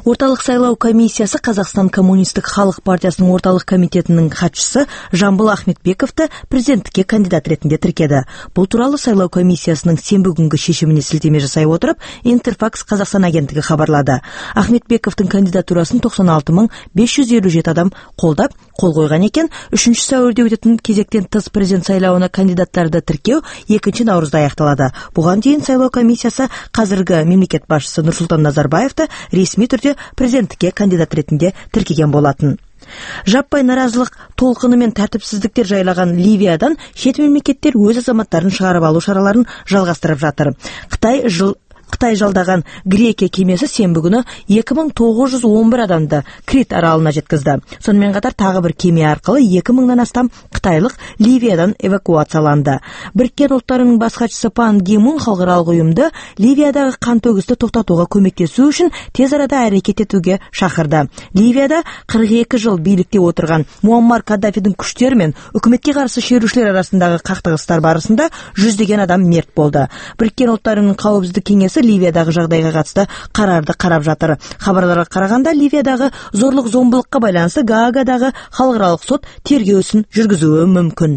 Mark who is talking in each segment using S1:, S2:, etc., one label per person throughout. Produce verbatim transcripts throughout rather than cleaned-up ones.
S1: Орталық сайлау комиссиясы Қазақстан коммунистік халық партиясының орталық комитетінің хатшысы Жамбыл Ахметбековті президенттікке кандидат ретінде тіркеді. Бұл туралы сайлау комиссиясының сенбі күнгі шешіміне сілтеме жасай отырып, Интерфакс Қазақстан агенттігі хабарлады. Ахметбековтің кандидатурасын тоқсан алты мың бес жүз елу жеті адам қолдап, қол қойған екен. үшінші сәуірде өтетін кезектен тыс президент сайлауына кандидаттарды тіркеу екінші наурызда аяқталады. Бұған дейін сайлау комиссиясы қазіргі мемлекет басшысы Нұрсұлтан Назарбаевты ресми түрде президенттікке кандидат ретінде тіркеген болатын. Жаппай наразылық толқыны мен тәртіпсіздіктер жайлаған Ливиядан шет мемлекеттер өз азаматтарын шығарып алу шараларын жалғастырып жатыр. Қытай жыл Қытай жалдаған Грекия кемесі сенбі күні екі мың тоғыз жүз он бір адамды Крит аралына жеткізді. Сонымен қатар тағы бір кеме арқылы екі мыңнан астам қытайлық Ливиядан эвакуацияланды. Біріккен ұлттарының бас хатшысы Пан Ги Мун халықаралық ұйымды Ливиядағы қантөгісті тоқтатуға көмектесу үшін тез арада әрекет етуге шақырды. Ливияда қырық екі жыл билікте отырған Муаммар Каддафидің күштері мен үкіметке қарсы шерушілер арасындағы қақтығыстар барысында жүздеген адам мерт болды. Біріккен ұлттарының қауіпсіздік кеңесі Ливиядағы жағдайға қатысты қарарды қарап жатыр. Хабарларға қарағанда Ливиядағы зорлық зомбылыққа байланысты Гаагадағы халықаралық сот тергеу ісін жүргізуі мүмкін.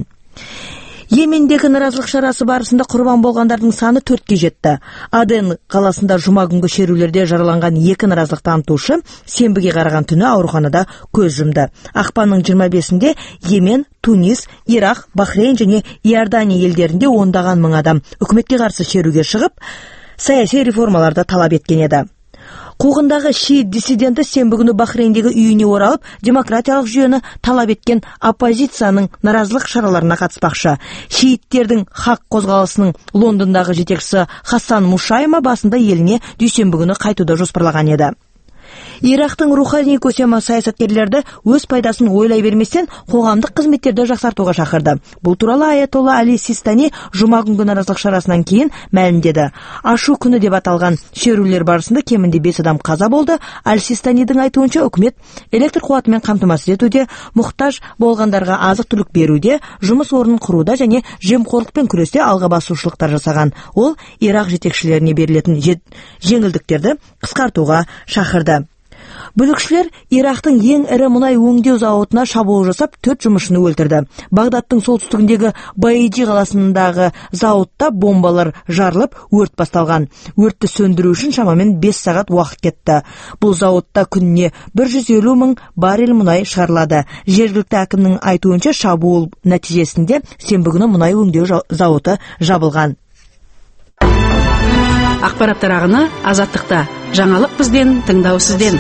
S1: Йемендегі наразылық шарасы барысында құрбан болғандардың саны төртке жетті. Аден қаласында жұма күнгі шерулерде жараланған екі наразылық танытушы сенбіге қараған түні ауруханада көз жұмды. Ақпанның жиырма бесінде Йемен, Тунис, Ирақ, Бахрейн және Иордания елдерінде ондаған мың адам үкіметке қарсы шеруге шығып, саяси реформаларды талап еткен еді. Қуғындағы шиит диссиденті сенбі күні Бахрейндегі үйіне оралып, демократиялық жүйені талап еткен оппозицияның наразылық шараларына қатыспақшы. Шииттердің хақ қозғалысының Лондондағы жетекшісі Хасан Мушайма басында еліне дүйсенбі күні қайтуды жоспарлаған еді. Ирактың рухани көсемі саясаткерлерді өз пайдасын ойлай берместен қоғамдық қызметтерді жақсартуға шақырды. Бұл туралы Аятолла Али Систани жұма күнгі наразылық шарасынан кейін мәлімдеді. Ашу күні деп аталған шерулер барысында кемінде бес адам қаза болды. Аль Систанидің айтуынша үкімет электр қуатымен қамтамасыз етуде, мұқтаж болғандарға азық-түлік беруде, жұмыс орнын құруда және жемқорлықпен күресте алға басушылықтар жасаған. Ол Ирак жетекшілеріне берілетін жеңілдіктерді қысқартуға шақырды. Бүлікшілер Ирактың ең ірі мұнай өңдеу зауытына шабуыл жасап, төрт жұмысшыны өлтірді. Багдадтың солтүстігіндегі Баиджи қаласындағы зауытта бомбалар жарылып, өрт басталған. Өртті сөндіру үшін шамамен бес сағат уақыт кетті. Бұл зауытта күніне бір жүз елу мың баррель мұнай шығарылады. Жергілікті әкімнің айтуынша шабуыл нәтижесінде сенбі күні мұнай өңдеу зауыты жабылған.
S2: Ақпараттар ағыны Азаттықта. Жаңалық бізден, тыңдау сізден.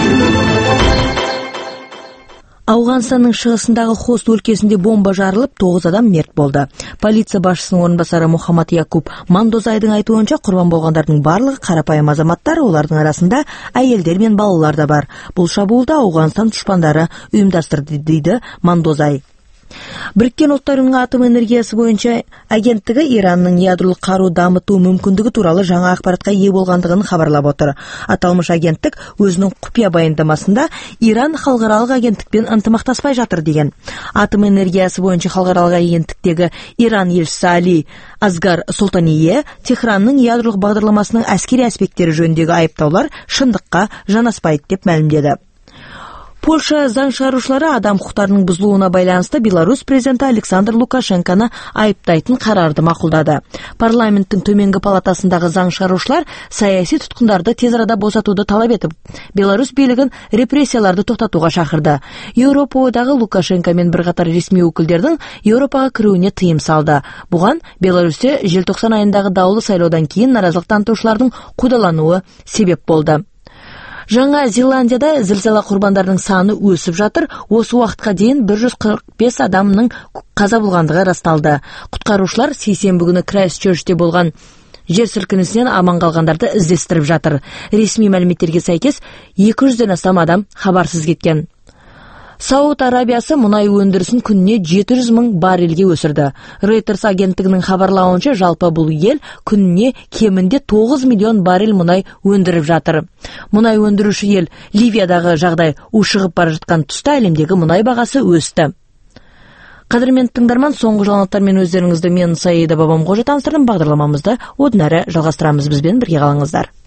S1: Ауғанстанның шығысындағы Хост өлкесінде бомба жарылып, тоғыз адам мерт болды. Полиция басшысының орынбасары Мухаммад Якуб Мандозайдың айтуынша құрбан болғандардың барлығы қарапайым азаматтар, олардың арасында әйелдер мен балалар да бар. Бұл шабуылды Ауғанстан дұшпандары ұйымдастырды дейді Мандозай. Біріккен ұлттарының атом энергиясы бойынша агенттігі Иранның ядролық қару дамыту мүмкіндігі туралы жаңа ақпаратқа ие болғандығын хабарлап отыр. Аталмыш агенттік өзінің құпия баяндамасында Иран халықаралық агенттікпен ынтымақтаспай жатыр деген. Атом энергиясы бойынша халықаралық агенттіктегі Иран елшісі Али Асгар Солтание Техранның ядролық бағдарламасының әскери аспекттері жөніндегі айыптаулар шындыққа жанаспайды деп мәлімдеді. Польша заң шығарушылары адам құқықтарының бұзылуына байланысты Беларусь президенті Александр Лукашенконы айыптайтын қарарды мақұлдады. Парламенттің төменгі палатасындағы заң шығарушылар саяси тұтқындарды тез арада босатуды талап етіп, Беларусь билігін репрессияларды тоқтатуға шақырды. Еуропа одағы Лукашенкомен бірқатар ресми өкілдердің Еуропаға кіруіне тыйым салды. Бұған Беларусьте желтоқсан айындағы даулы сайлаудан кейін наразылық танытушылардың қудалануы себеп болды. Жаңа Зеландияда зілзала құрбандарының саны өсіп жатыр. Осы уақытқа дейін бір жүз қырық бес адамның қаза болғандығы расталды. Құтқарушылар сейсенбі күні Крайстчерчте болған жер сілкінісінен аман қалғандарды іздестіріп жатыр. Ресми мәліметтерге сәйкес екі жүзден астам адам хабарсыз кеткен. Сауд Арабиясы мұнай өндірісін күніне жеті жүз мың баррельге өсірді. Reuters агенттігінің хабарлауынша жалпы бұл ел күніне кемінде тоғыз миллион баррель мұнай өндіріп жатыр. Мұнай өндіруші ел Ливиядағы жағдай ушығып бара жатқан тұста әлемдегі мұнай бағасы өсті. Қадірмен тыңдарман, соңғы жаңалықтармен өздеріңізді мен Саида Бабамқожа таныстырдым. Бағдарламамызды одан әрі жалғастырамыз. Бізбен бірге қалыңыздар.